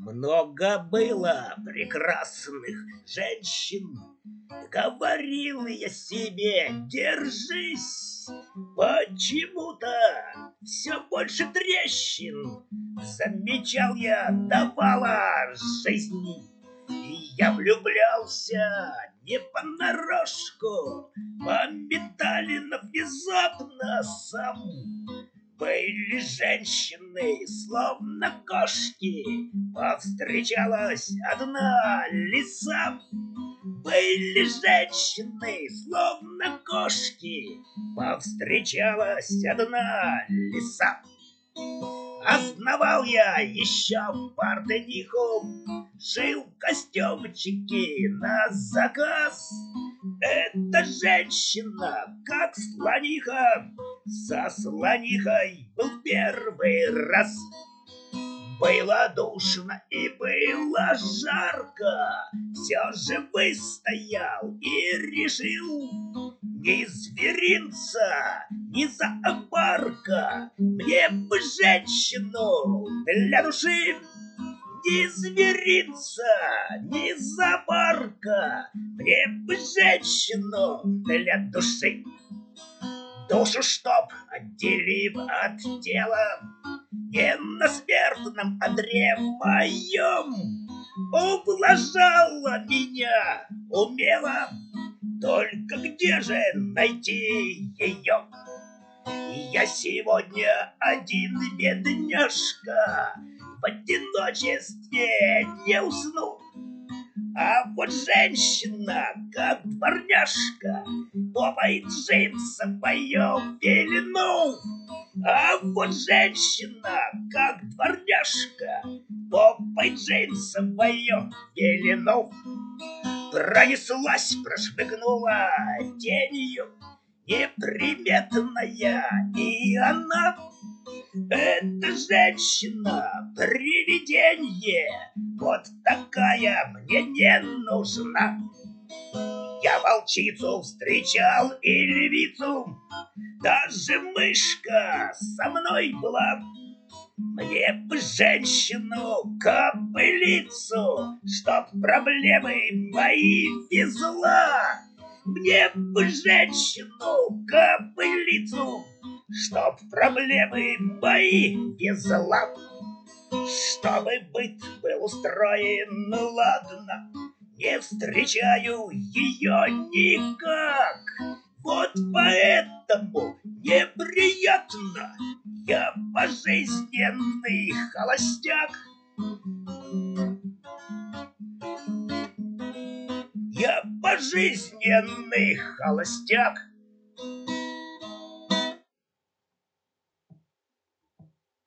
Много было прекрасных женщин. Говорил я себе: держись. Почему-то все больше трещин замечал я давала жизни. И я влюблялся не понарошку, моментально, внезапно сам. Были женщины, словно кошки, повстречалась одна лиса. Были женщины, словно кошки, повстречалась одна лиса. Основал я еще портниху, шил костюмчики на заказ. Эта женщина, как слониха, со слонихой был первый раз. Было душно и было жарко, все же выстоял и решил: ни зверинца, ни зоопарка, мне бы женщину для души. Ни зверинца, ни зоопарка, мне бы женщину для души. Душу, чтоб, отделив от тела, не на смертном одре моем, ублажала меня умело. Только где же найти ее? Я сегодня один бедняжка, в одиночестве не усну. А вот женщина, как дворняжка, топает джинсовую пелену. А вот женщина, как дворняжка, топает джинсовую пелену. Пронеслась, прошмыгнула тенью неприметная, и она, эта женщина, привидение, вот такая мне не нужна. Я волчицу встречал и львицу, даже мышка со мной была. Мне бы женщину-кобылицу, чтоб проблемы мои везла. Мне бы женщину-кобылицу, чтоб проблемы мои везла. Чтобы быт был устроен ладно, не встречаю ее никак. Вот поэтому неприятно, я пожизненный холостяк. Я пожизненный холостяк.